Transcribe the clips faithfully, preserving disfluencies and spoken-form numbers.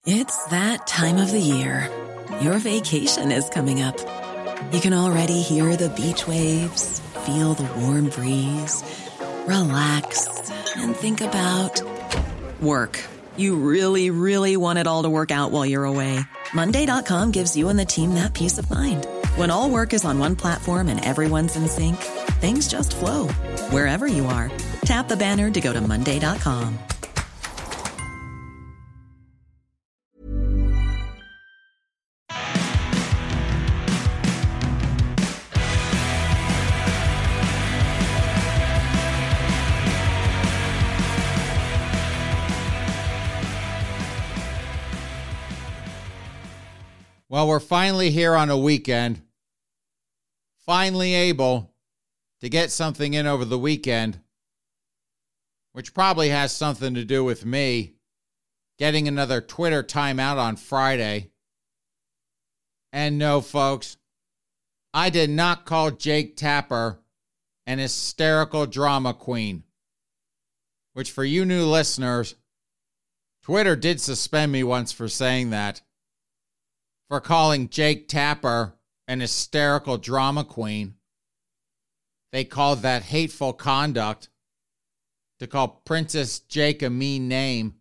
It's that time of the year. Your vacation is coming up. You can already hear the beach waves, feel the warm breeze, relax, and think about work. You really, really want it all to work out while you're away. Monday dot com gives you and the team that peace of mind. When all work is on one platform and everyone's in sync, things just flow. Wherever you are, tap the banner to go to Monday dot com. Well, we're finally here on a weekend, finally able to get something in over the weekend, which probably has something to do with me getting another Twitter timeout on Friday. And no, folks, I did not call Jake Tapper an hysterical drama queen, which for you new listeners, Twitter did suspend me once for saying that. For calling Jake Tapper an hysterical drama queen. They called that hateful conduct. To call Princess Jake a mean name.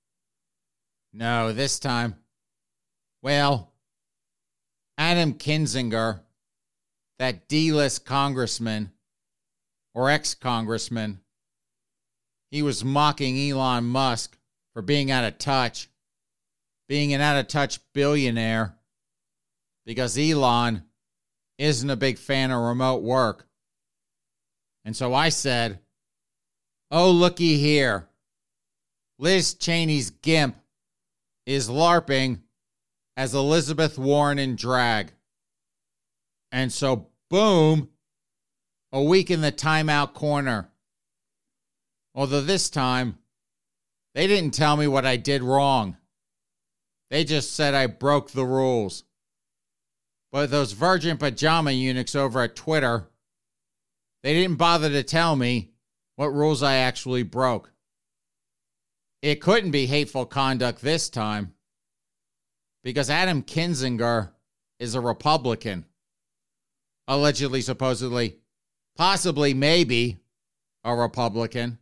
No, this time, well, Adam Kinzinger, that D-list congressman, or ex-congressman, he was mocking Elon Musk for being out of touch, being an out-of-touch billionaire, because Elon isn't a big fan of remote work. And so I said, oh, looky here. Liz Cheney's gimp is LARPing as Elizabeth Warren in drag. And so, boom, a week in the timeout corner. Although this time, they didn't tell me what I did wrong. They just said I broke the rules. But those virgin pajama eunuchs over at Twitter, they didn't bother to tell me what rules I actually broke. It couldn't be hateful conduct this time, because Adam Kinzinger is a Republican. Allegedly, supposedly, possibly, maybe a Republican.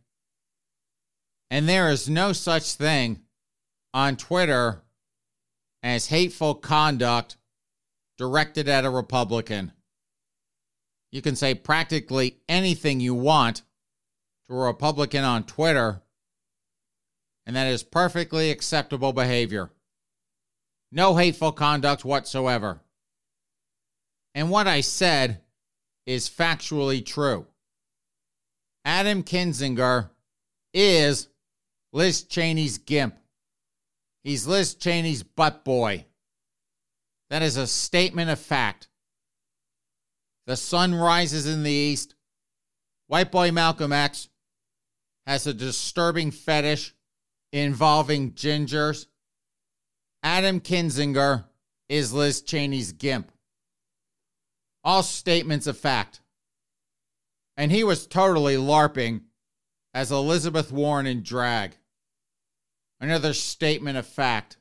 And there is no such thing on Twitter as hateful conduct directed at a Republican. You can say practically anything you want to a Republican on Twitter, and that is perfectly acceptable behavior. No hateful conduct whatsoever. And what I said is factually true. Adam Kinzinger is Liz Cheney's gimp. He's Liz Cheney's butt boy. That is a statement of fact. The sun rises in the east. White boy Malcolm X has a disturbing fetish involving gingers. Adam Kinzinger is Liz Cheney's gimp. All statements of fact. And he was totally LARPing as Elizabeth Warren in drag. Another statement of fact.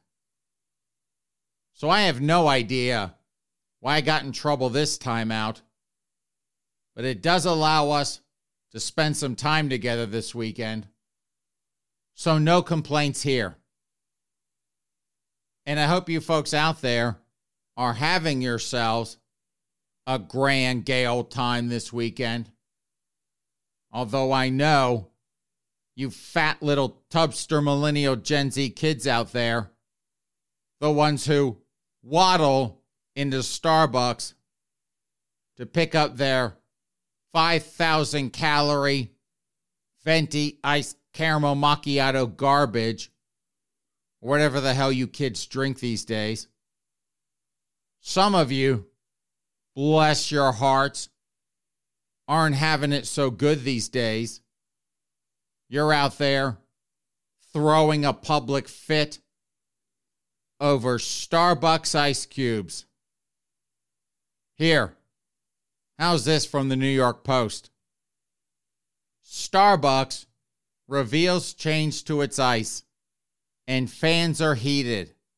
So I have no idea why I got in trouble this time out, but it does allow us to spend some time together this weekend. So no complaints here. And I hope you folks out there are having yourselves a grand gay old time this weekend. Although I know you fat little tubster millennial Gen Z kids out there, the ones who waddle into Starbucks to pick up their five thousand calorie venti iced caramel macchiato garbage, or whatever the hell you kids drink these days. Some of you, bless your hearts, aren't having it so good these days. You're out there throwing a public fit over Starbucks ice cubes. Here, how's this from the New York Post? Starbucks reveals change to its ice, and fans are heated.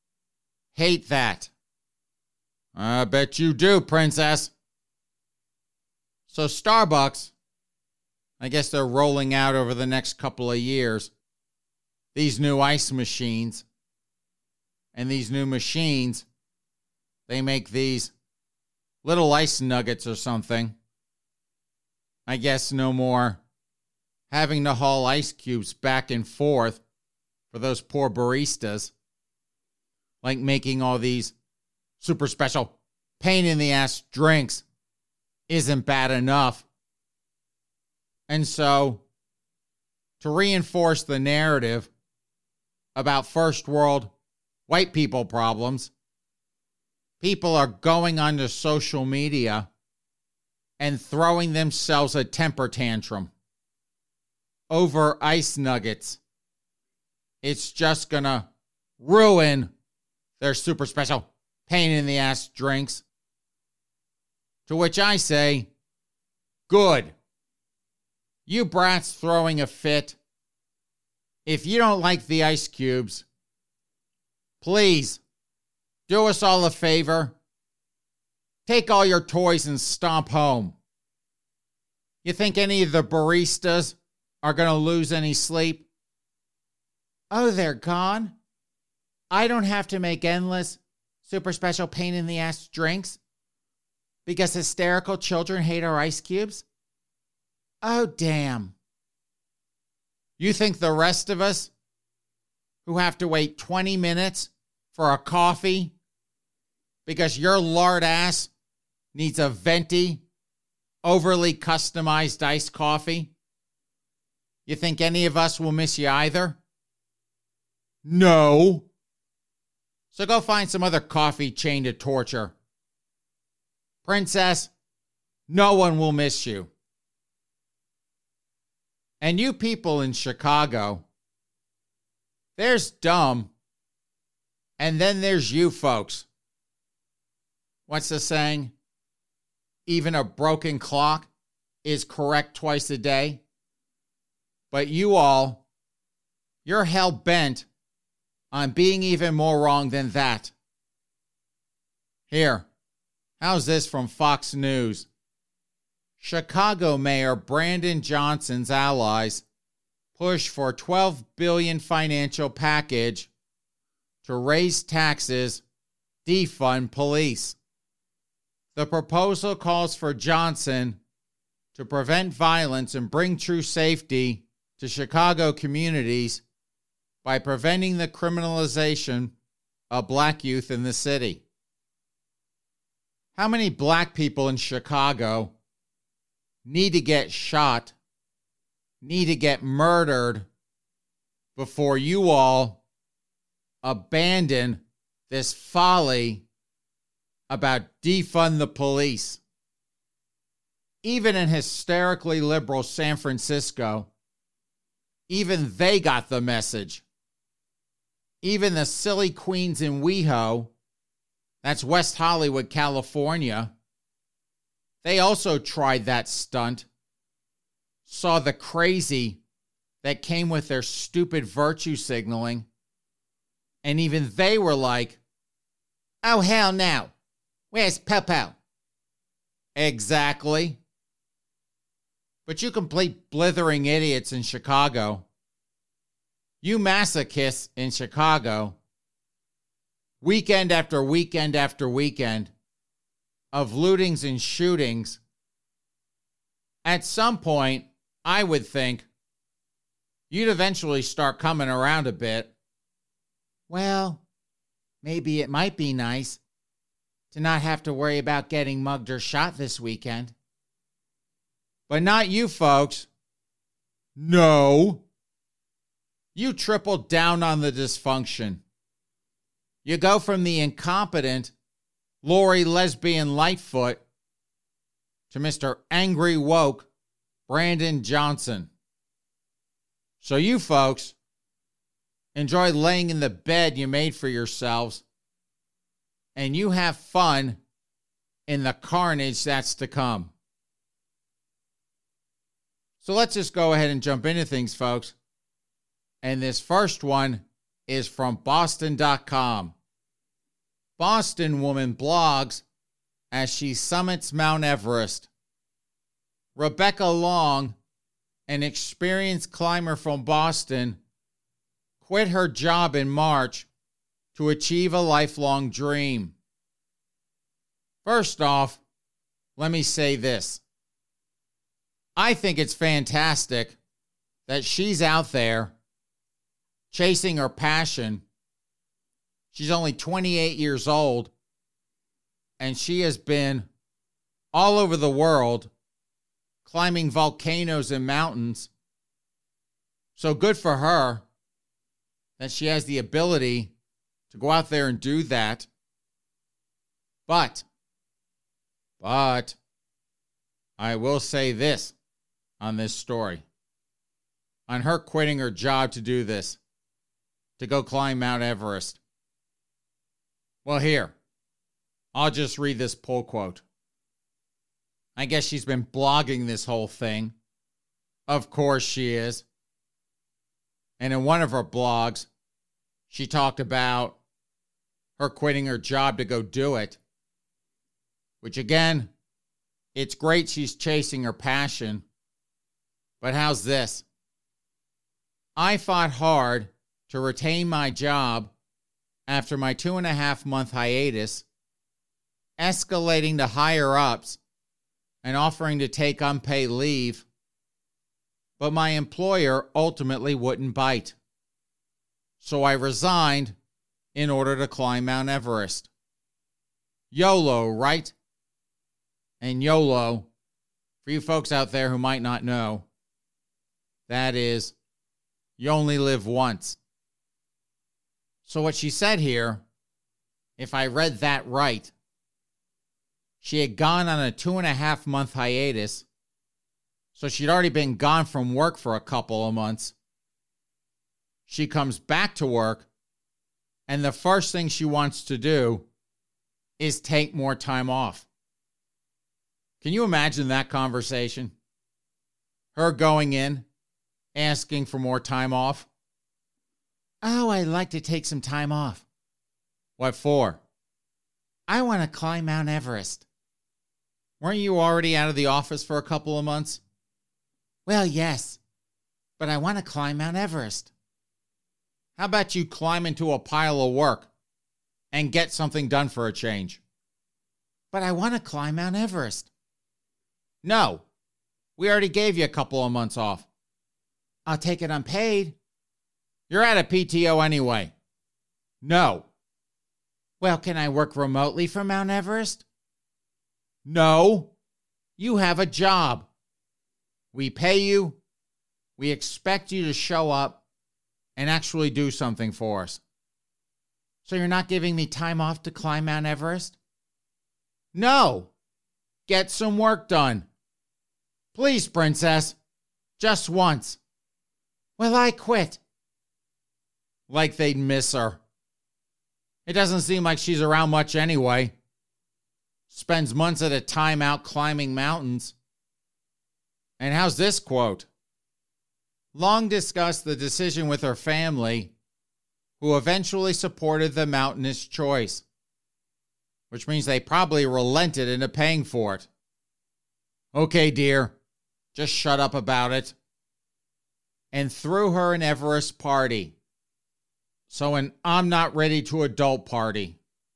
hate that. I bet you do, princess. So Starbucks, I guess they're rolling out over the next couple of years these new ice machines. And these new machines, they make these little ice nuggets or something. I guess no more having to haul ice cubes back and forth for those poor baristas. Like making all these super special pain-in-the-ass drinks isn't bad enough. And so, to reinforce the narrative about first world white people problems, people are going onto social media and throwing themselves a temper tantrum over ice nuggets. It's just going to ruin their super special pain-in-the-ass drinks. To which I say, good. You brats throwing a fit. If you don't like the ice cubes, please do us all a favor. Take all your toys and stomp home. You think any of the baristas are going to lose any sleep? Oh, they're gone? I don't have to make endless, super special pain-in-the-ass drinks because hysterical children hate our ice cubes? Oh, damn. You think the rest of us who have to wait twenty minutes for a coffee because your lard ass needs a venti, overly customized iced coffee, you think any of us will miss you either? No. So go find some other coffee chain to torture. Princess, no one will miss you. And you people in Chicago, there's dumb, and then there's you folks. What's the saying? Even a broken clock is correct twice a day. But you all, you're hell-bent on being even more wrong than that. Here, how's this from Fox News? Chicago Mayor Brandon Johnson's allies push for twelve billion dollars financial package to raise taxes, defund police. The proposal calls for Johnson to prevent violence and bring true safety to Chicago communities by preventing the criminalization of black youth in the city. How many black people in Chicago need to get shot, need to get murdered before you all abandon this folly about defund the police? Even in hysterically liberal San Francisco, even they got the message. Even the silly queens in WeHo, that's West Hollywood, California, they also tried that stunt, saw the crazy that came with their stupid virtue signaling, and even they were like, oh, hell no. Where's Popo? Exactly. But you complete blithering idiots in Chicago, you masochists in Chicago, weekend after weekend after weekend of lootings and shootings, at some point, I would think, you'd eventually start coming around a bit. Well, maybe it might be nice to not have to worry about getting mugged or shot this weekend. But not you folks. No. You triple down on the dysfunction. You go from the incompetent Lori Lesbian Lightfoot to Mister Angry Woke Brandon Johnson. So you folks enjoy laying in the bed you made for yourselves, and you have fun in the carnage that's to come. So let's just go ahead and jump into things, folks. And this first one is from Boston dot com. Boston woman blogs as she summits Mount Everest. Rebecca Long, an experienced climber from Boston, quit her job in March to achieve a lifelong dream. First off, let me say this. I think it's fantastic that she's out there chasing her passion. She's only twenty-eight years old, and she has been all over the world climbing volcanoes and mountains. So good for her that she has the ability to go out there and do that. But, but, I will say this on this story. On her quitting her job to do this, to go climb Mount Everest. Well, here, I'll just read this pull quote. I guess she's been blogging this whole thing. Of course she is. And in one of her blogs, she talked about her quitting her job to go do it. Which again, it's great she's chasing her passion. But how's this? I fought hard to retain my job after my two and a half month hiatus, escalating to higher ups and offering to take unpaid leave, but my employer ultimately wouldn't bite. So I resigned in order to climb Mount Everest. YOLO, right? And YOLO, for you folks out there who might not know, that is, you only live once. So what she said here, if I read that right, she had gone on a two and a half month hiatus, so she'd already been gone from work for a couple of months. She comes back to work, and the first thing she wants to do is take more time off. Can you imagine that conversation? Her going in, asking for more time off. Oh, I'd like to take some time off. What for? I want to climb Mount Everest. Weren't you already out of the office for a couple of months? Well, yes, but I want to climb Mount Everest. How about you climb into a pile of work and get something done for a change? But I want to climb Mount Everest. No, we already gave you a couple of months off. I'll take it unpaid. You're at a P T O anyway. No. Well, can I work remotely from Mount Everest? No. You have a job. We pay you. We expect you to show up and actually do something for us. So you're not giving me time off to climb Mount Everest? No. Get some work done. Please, princess. Just once. Well, I quit. Like they'd miss her. It doesn't seem like she's around much anyway. Spends months at a time out climbing mountains. And how's this quote? Long discussed the decision with her family, who eventually supported the mountainous choice, which means they probably relented into paying for it. Okay, dear, just shut up about it. And threw her an Everest party. So an I'm not ready to adult party.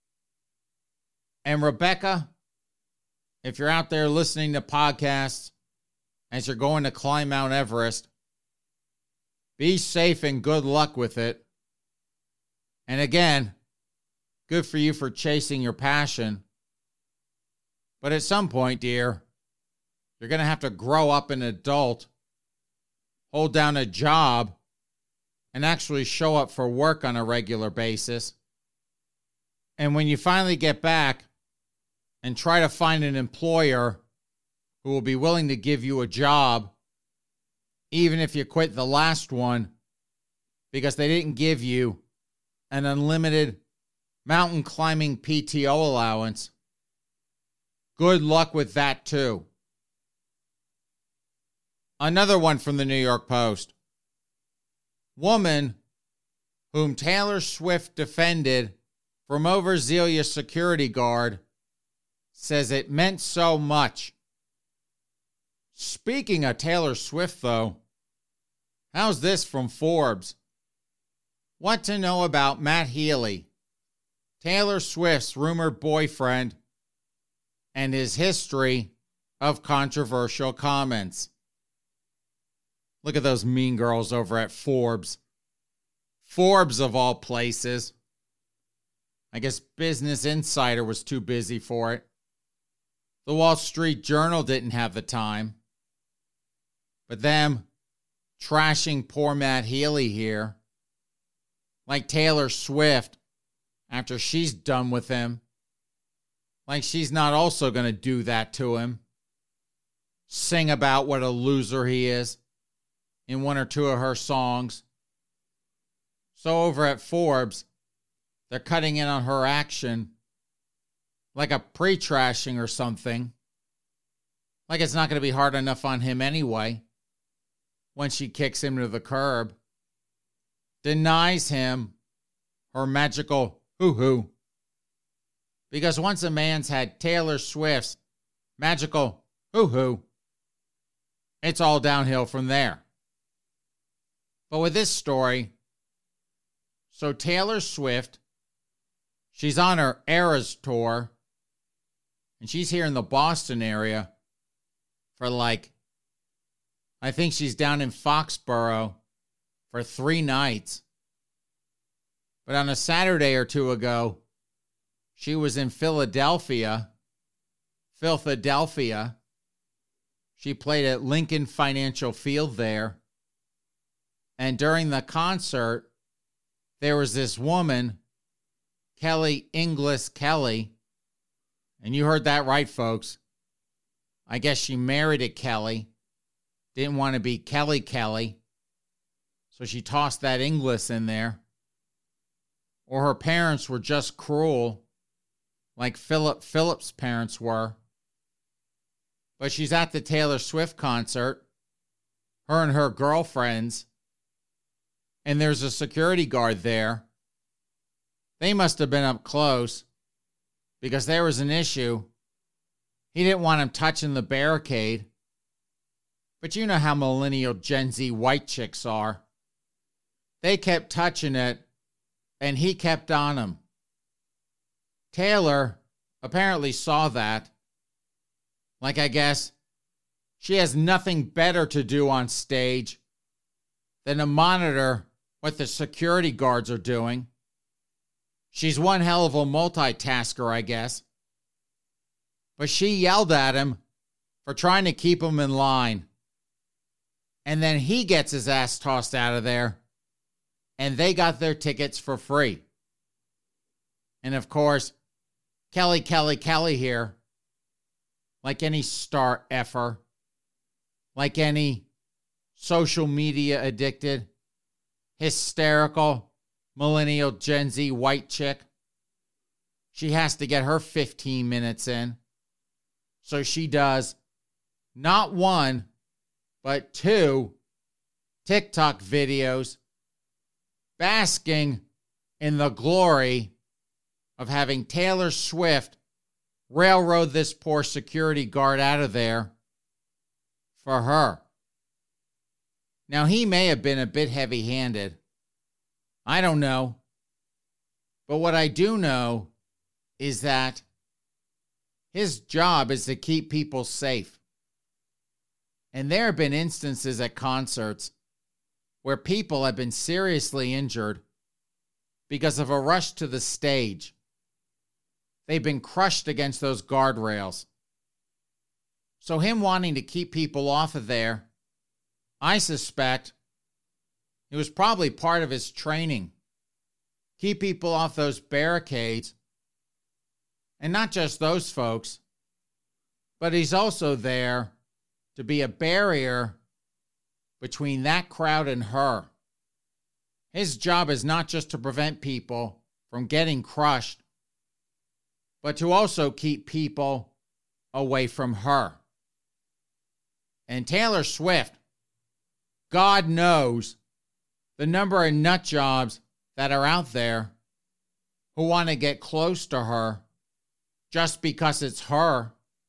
And Rebecca, if you're out there listening to podcasts as you're going to climb Mount Everest, be safe and good luck with it. And again, good for you for chasing your passion. But at some point, dear, you're going to have to grow up an adult, hold down a job, and actually show up for work on a regular basis. And when you finally get back and try to find an employer who will be willing to give you a job, even if you quit the last one, because they didn't give you an unlimited mountain climbing P T O allowance, good luck with that too. Another one from the New York Post. Woman whom Taylor Swift defended from overzealous security guard says it meant so much. Speaking of Taylor Swift, though, how's this from Forbes? What to know about Matt Healy, Taylor Swift's rumored boyfriend, and his history of controversial comments. Look at those mean girls over at Forbes. Forbes, of all places. I guess Business Insider was too busy for it. The Wall Street Journal didn't have the time. But them trashing poor Matt Healy here, like Taylor Swift, after she's done with him, like she's not also going to do that to him. Sing about what a loser he is in one or two of her songs. So over at Forbes, they're cutting in on her action like a pre-trashing or something. Like it's not going to be hard enough on him anyway when she kicks him to the curb. Denies him her magical hoo-hoo. Because once a man's had Taylor Swift's magical hoo-hoo, it's all downhill from there. But with this story, so Taylor Swift, she's on her Eras tour, and she's here in the Boston area for like, I think she's down in Foxborough for three nights. But on a Saturday or two ago, she was in Philadelphia, Philadelphia. She played at Lincoln Financial Field there. And during the concert, there was this woman, Kelly Inglis Kelly. And you heard that right, folks. I guess she married a Kelly. Didn't want to be Kelly Kelly. So she tossed that Inglis in there. Or her parents were just cruel, like Philip Phillips' parents were. But she's at the Taylor Swift concert, her and her girlfriends, and there's a security guard there. They must have been up close because there was an issue. He didn't want him touching the barricade. But you know how millennial Gen Z white chicks are. They kept touching it, and he kept on him. Taylor apparently saw that. Like, I guess she has nothing better to do on stage than to monitor what the security guards are doing. She's one hell of a multitasker, I guess. But she yelled at him for trying to keep him in line. And then he gets his ass tossed out of there. And they got their tickets for free. And of course, Kelly, Kelly, Kelly here, like any star effer, like any social media addicted, hysterical, millennial Gen Z white chick, she has to get her fifteen minutes in. So she does not one, but two TikTok videos basking in the glory of having Taylor Swift railroad this poor security guard out of there for her. Now, he may have been a bit heavy-handed. I don't know. But what I do know is that his job is to keep people safe. And there have been instances at concerts where people have been seriously injured because of a rush to the stage. They've been crushed against those guardrails. So him wanting to keep people off of there, I suspect it was probably part of his training. Keep people off those barricades. And not just those folks, but he's also there to be a barrier between that crowd and her. His job is not just to prevent people from getting crushed, but to also keep people away from her. And Taylor Swift, God knows the number of nut jobs that are out there who want to get close to her just because it's her.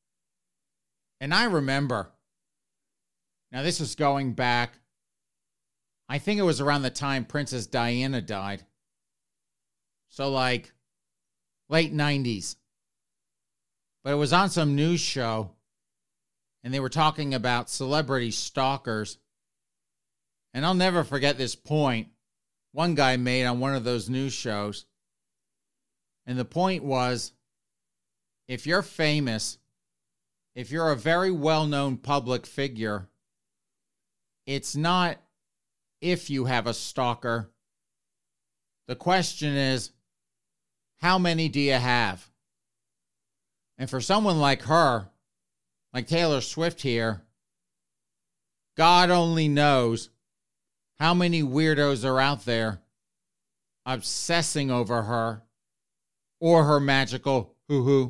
And I remember, now this is going back, I think it was around the time Princess Diana died. So like late nineties. But it was on some news show, and they were talking about celebrity stalkers. And I'll never forget this point one guy made on one of those news shows. And the point was, if you're famous, if you're a very well-known public figure, it's not if you have a stalker. The question is, how many do you have? And for someone like her, like Taylor Swift here, God only knows how many weirdos are out there obsessing over her or her magical hoo-hoo.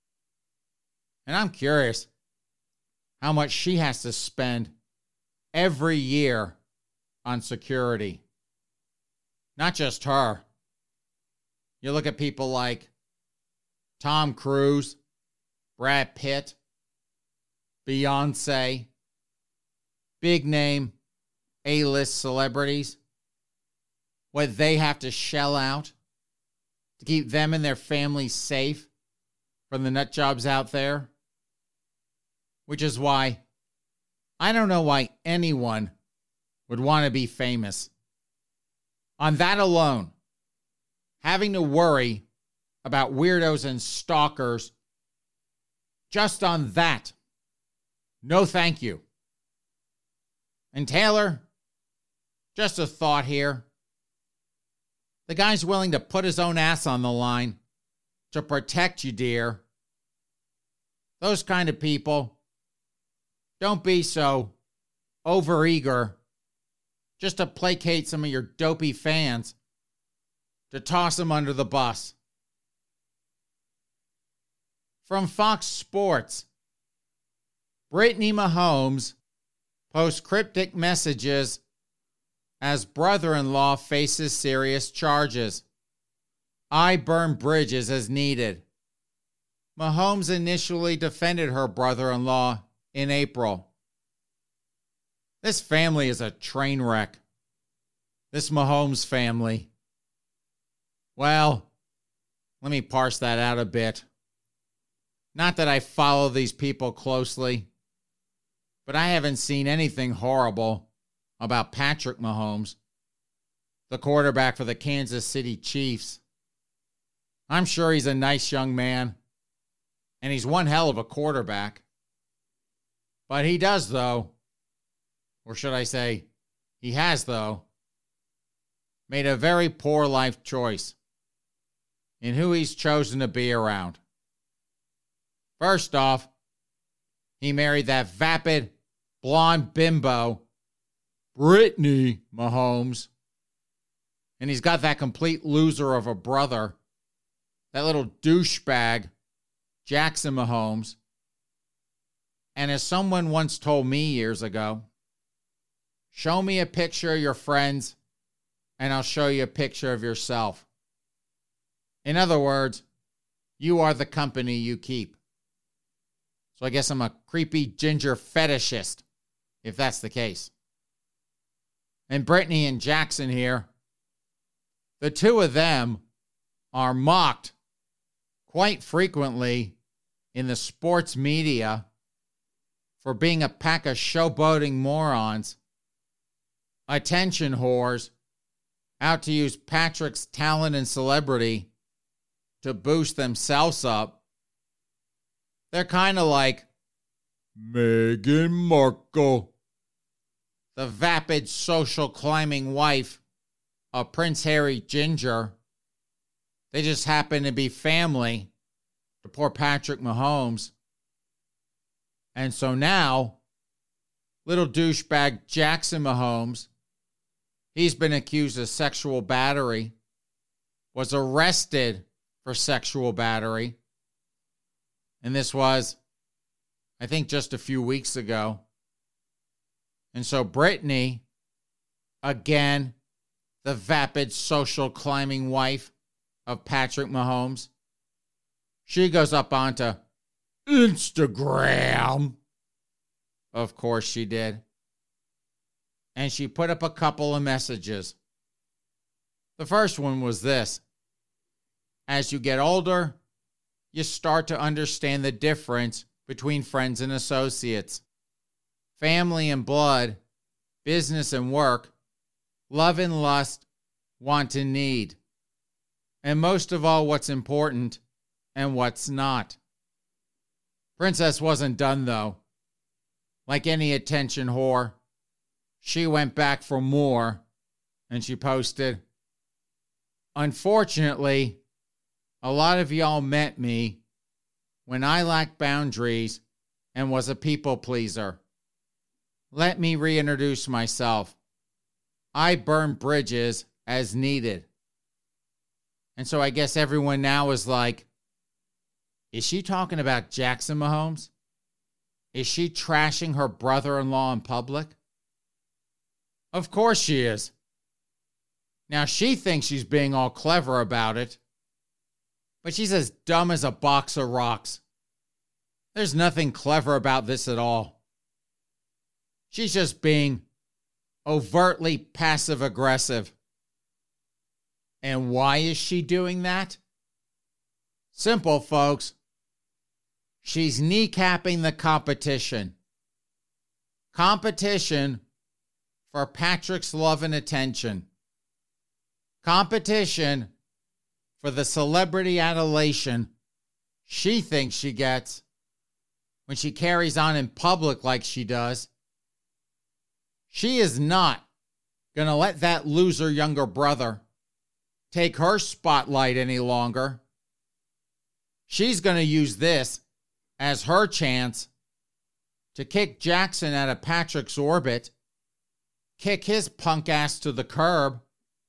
And I'm curious how much she has to spend every year on security. Not just her. You look at people like Tom Cruise, Brad Pitt, Beyonce, big name A-list celebrities, what they have to shell out to keep them and their families safe from the nut jobs out there. Which is why I don't know why anyone would want to be famous. On that alone, having to worry about weirdos and stalkers, just on that, no thank you. And Taylor, just a thought here. The guy's willing to put his own ass on the line to protect you, dear. Those kind of people, don't be so overeager just to placate some of your dopey fans, to toss them under the bus. From Fox Sports, Brittany Mahomes posts cryptic messages as brother-in-law faces serious charges. I burn bridges as needed. Mahomes initially defended her brother-in-law in April. This family is a train wreck. This Mahomes family. Well, let me parse that out a bit. Not that I follow these people closely, but I haven't seen anything horrible about Patrick Mahomes, the quarterback for the Kansas City Chiefs. I'm sure he's a nice young man, and he's one hell of a quarterback. But he does, though, or should I say, he has, though, made a very poor life choice in who he's chosen to be around. First off, he married that vapid, blonde bimbo, Brittany Mahomes. And he's got that complete loser of a brother, that little douchebag, Jackson Mahomes. And as someone once told me years ago, show me a picture of your friends, and I'll show you a picture of yourself. In other words, you are the company you keep. So I guess I'm a creepy ginger fetishist, if that's the case. And Brittany and Jackson here, the two of them are mocked quite frequently in the sports media for being a pack of showboating morons, attention whores, out to use Patrick's talent and celebrity to boost themselves up. They're kind of like Meghan Markle, the vapid social climbing wife of Prince Harry Ginger. They just happen to be family to poor Patrick Mahomes. And so now, little douchebag Jackson Mahomes, he's been accused of sexual battery, was arrested for sexual battery. And this was, I think, just a few weeks ago. And so Brittany, again, the vapid social climbing wife of Patrick Mahomes. She goes up onto Instagram. Of course she did. And she put up a couple of messages. The first one was this: as you get older, you start to understand the difference between friends and associates, family and blood, business and work, love and lust, want and need, and most of all, what's important and what's not. Princess wasn't done, though. Like any attention whore, she went back for more, and she posted, "Unfortunately, a lot of y'all met me when I lacked boundaries and was a people pleaser. Let me reintroduce myself. I burn bridges as needed." And so I guess everyone now is like, is she talking about Jackson Mahomes? Is she trashing her brother-in-law in public? Of course she is. Now she thinks she's being all clever about it, but she's as dumb as a box of rocks. There's nothing clever about this at all. She's just being overtly passive-aggressive. And why is she doing that? Simple, folks. She's kneecapping the competition. Competition for Patrick's love and attention. Competition for the celebrity adulation she thinks she gets when she carries on in public like she does. She is not going to let that loser younger brother take her spotlight any longer. She's going to use this as her chance to kick Jackson out of Patrick's orbit, kick his punk ass to the curb.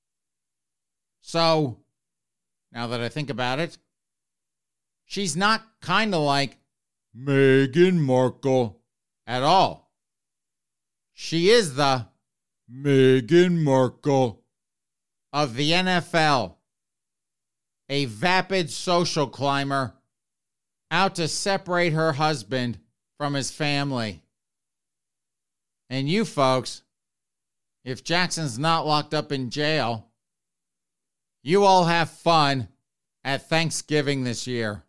So, now that I think about it, she's not kind of like Meghan Markle at all. She is the Meghan Markle of the N F L, a vapid social climber out to separate her husband from his family. And you folks, if Jackson's not locked up in jail, you all have fun at Thanksgiving this year.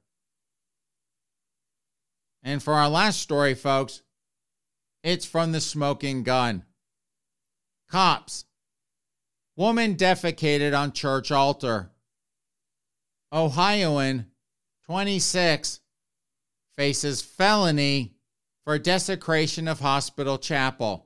And for our last story, folks, it's from the smoking gun. Cops. Woman defecated on church altar. Ohioan, twenty-six, faces felony for desecration of hospital chapel.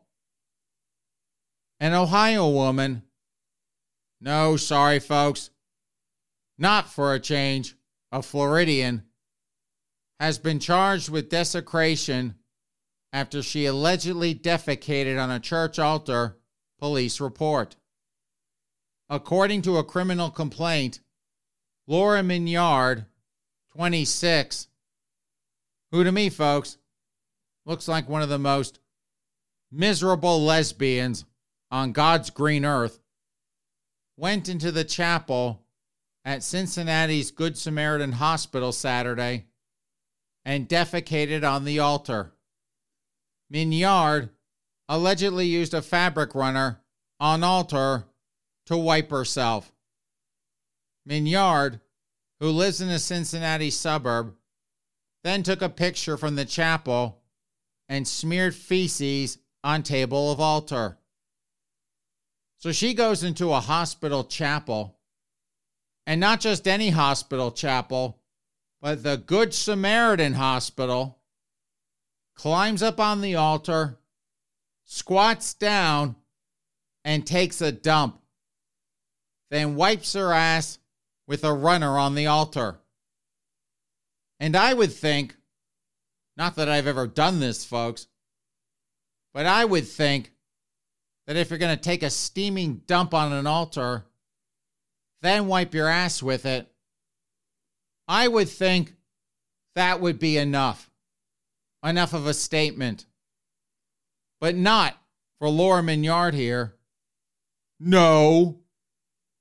An Ohio woman, no, sorry folks, not for a change, a Floridian, has been charged with desecration after she allegedly defecated on a church altar, police report. According to a criminal complaint, Laura Mignard, twenty-six, who to me, folks, looks like one of the most miserable lesbians on God's green earth, went into the chapel at Cincinnati's Good Samaritan Hospital Saturday and defecated on the altar. Mignard allegedly used a fabric runner on altar to wipe herself. Mignard, who lives in a Cincinnati suburb, then took a picture from the chapel and smeared feces on table of altar. So she goes into a hospital chapel, and not just any hospital chapel, but the Good Samaritan Hospital, climbs up on the altar, squats down, and takes a dump, then wipes her ass with a runner on the altar. And I would think, not that I've ever done this, folks, but I would think that if you're going to take a steaming dump on an altar, then wipe your ass with it, I would think that would be enough. Enough of a statement. But not for Laura Mignard here. No.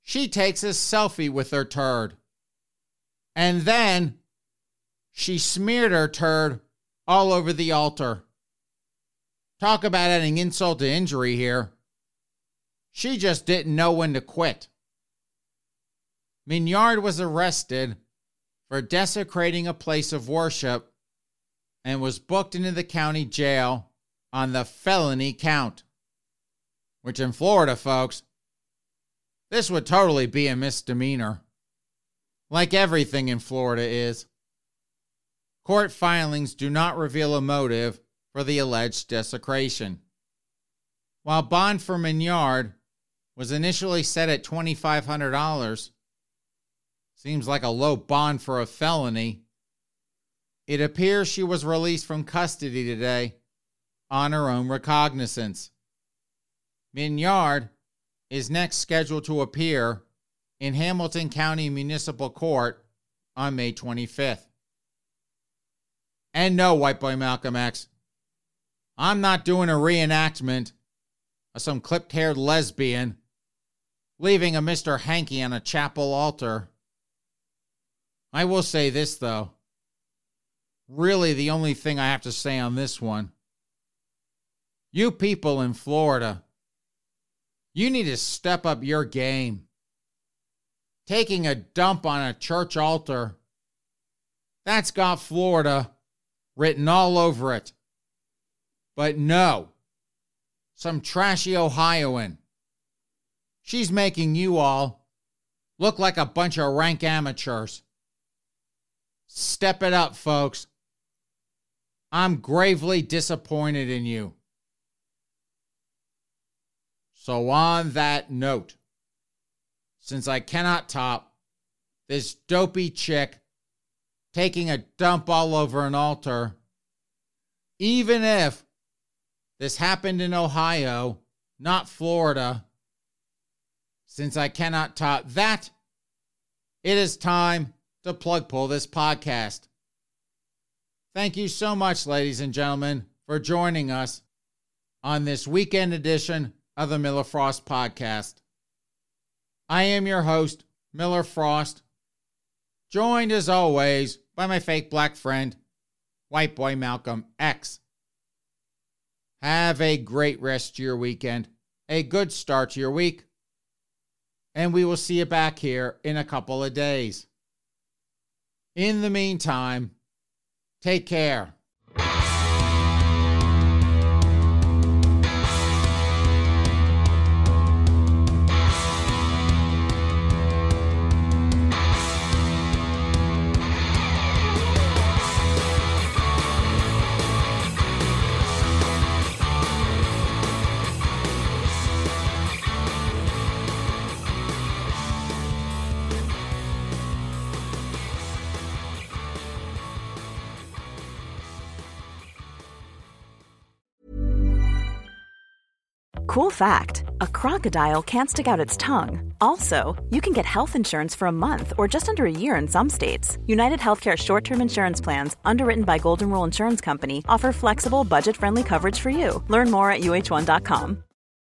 she takes a selfie with her turd. And then she smeared her turd all over the altar. Talk about adding insult to injury here. She just didn't know when to quit. Mignard was arrested for desecrating a place of worship and was booked into the county jail on the felony count. Which in Florida, folks, this would totally be a misdemeanor. Like everything in Florida is. Court filings do not reveal a motive for the alleged desecration. While bond for Mignard was initially set at twenty-five hundred dollars, seems like a low bond for a felony, it appears she was released from custody today on her own recognizance. Mignard is next scheduled to appear in Hamilton County Municipal Court on May twenty-fifth. And no, White Boy Malcolm X, I'm not doing a reenactment of some clipped-haired lesbian leaving a Mister Hanky on a chapel altar. I will say this, though. Really, the only thing I have to say on this one. You people in Florida, you need to step up your game. Taking a dump on a church altar, that's got Florida written all over it. But no, some trashy Ohioan. She's making you all look like a bunch of rank amateurs. Step it up, folks. I'm gravely disappointed in you. So on that note, since I cannot top this dopey chick taking a dump all over an altar, even if this happened in Ohio, not Florida, since I cannot top that, it is time to plug pull this podcast. Thank you so much, ladies and gentlemen, for joining us on this weekend edition of the Miller Frost Podcast. I am your host, Miller Frost, joined as always by my fake black friend, White Boy Malcolm X. Have a great rest of your weekend, a good start to your week, and we will see you back here in a couple of days. In the meantime, take care. Cool fact, a crocodile can't stick out its tongue. Also, you can get health insurance for a month or just under a year in some states. United Healthcare short-term insurance plans, underwritten by Golden Rule Insurance Company, offer flexible, budget-friendly coverage for you. Learn more at U H one dot com.